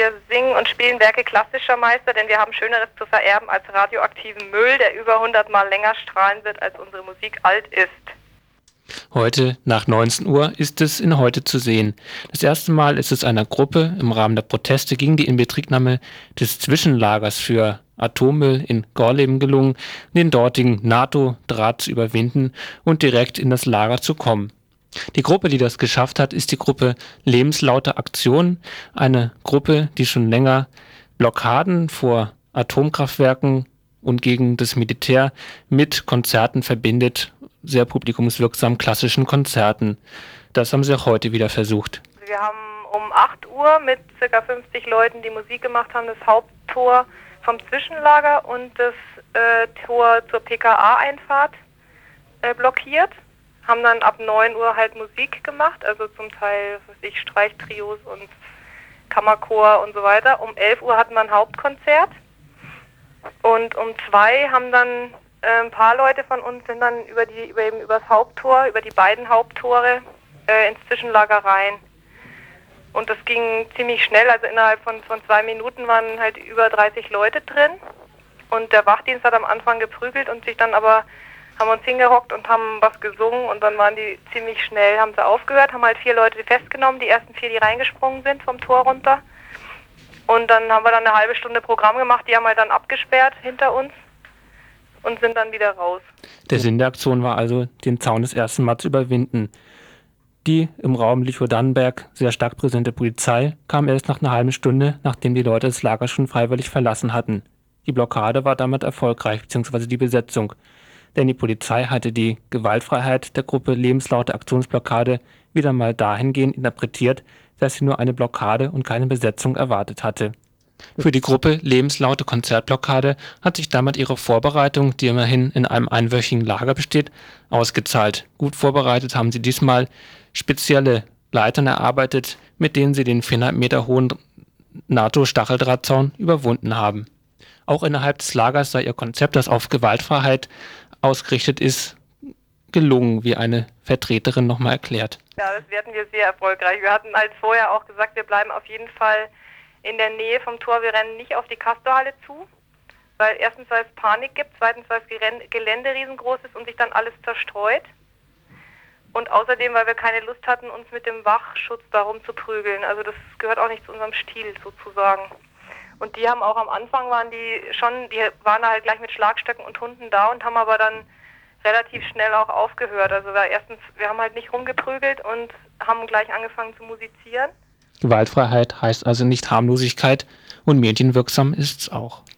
wir singen und spielen Werke klassischer Meister, denn wir haben Schöneres zu vererben als radioaktiven Müll, der über 100 Mal länger strahlen wird, als unsere Musik alt ist. Heute nach 19 Uhr ist es in Heute zu sehen. Das erste Mal ist es einer Gruppe im Rahmen der Proteste gegen die Inbetriebnahme des Zwischenlagers für Atommüll in Gorleben gelungen, den dortigen NATO-Draht zu überwinden und direkt in das Lager zu kommen. Die Gruppe, die das geschafft hat, ist die Gruppe Lebenslaute Aktion, eine Gruppe, die schon länger Blockaden vor Atomkraftwerken und gegen das Militär mit Konzerten verbindet, sehr publikumswirksam klassischen Konzerten. Das haben sie auch heute wieder versucht. Wir haben um 8 Uhr mit ca. 50 Leuten, die Musik gemacht haben, das Haupttor vom Zwischenlager und das Tor zur PKA-Einfahrt blockiert. Haben dann ab 9 Uhr halt Musik gemacht, also zum Teil Streichtrios und Kammerchor und so weiter. Um 11 Uhr hatten wir ein Hauptkonzert und um 2 haben dann ein paar Leute von uns sind dann über das Haupttor, über die beiden Haupttore ins Zwischenlager rein. Und das ging ziemlich schnell, also innerhalb von 2 Minuten waren halt über 30 Leute drin. Und der Wachdienst hat am Anfang geprügelt und haben uns hingehockt und haben was gesungen und dann waren die ziemlich schnell, haben sie aufgehört, haben halt 4 Leute festgenommen, die ersten 4, die reingesprungen sind vom Tor runter. Und dann haben wir dann eine halbe Stunde Programm gemacht, die haben halt dann abgesperrt hinter uns und sind dann wieder raus. Der Sinn der Aktion war also, den Zaun das erste Mal zu überwinden. Die im Raum Lüchow-Dannenberg sehr stark präsente Polizei kam erst nach einer halben Stunde, nachdem die Leute das Lager schon freiwillig verlassen hatten. Die Blockade war damit erfolgreich, beziehungsweise die Besetzung. Denn die Polizei hatte die Gewaltfreiheit der Gruppe Lebenslaute Aktionsblockade wieder mal dahingehend interpretiert, dass sie nur eine Blockade und keine Besetzung erwartet hatte. Für die Gruppe Lebenslaute Konzertblockade hat sich damit ihre Vorbereitung, die immerhin in einem einwöchigen Lager besteht, ausgezahlt. Gut vorbereitet haben sie diesmal spezielle Leitern erarbeitet, mit denen sie den 400 Meter hohen NATO-Stacheldrahtzaun überwunden haben. Auch innerhalb des Lagers sei ihr Konzept, das auf Gewaltfreiheit ausgerichtet ist, gelungen, wie eine Vertreterin nochmal erklärt. Ja, das werden wir sehr erfolgreich. Wir hatten als vorher auch gesagt, wir bleiben auf jeden Fall in der Nähe vom Tor. Wir rennen nicht auf die Castorhalle zu, weil erstens, weil es Panik gibt, zweitens, weil das Gelände riesengroß ist und sich dann alles zerstreut. Und außerdem, weil wir keine Lust hatten, uns mit dem Wachschutz darum zu prügeln. Also das gehört auch nicht zu unserem Stil sozusagen. Und die haben auch am Anfang die waren halt gleich mit Schlagstöcken und Hunden da und haben aber dann relativ schnell auch aufgehört. Also wir haben halt nicht rumgeprügelt und haben gleich angefangen zu musizieren. Gewaltfreiheit heißt also nicht Harmlosigkeit und medienwirksam ist's auch.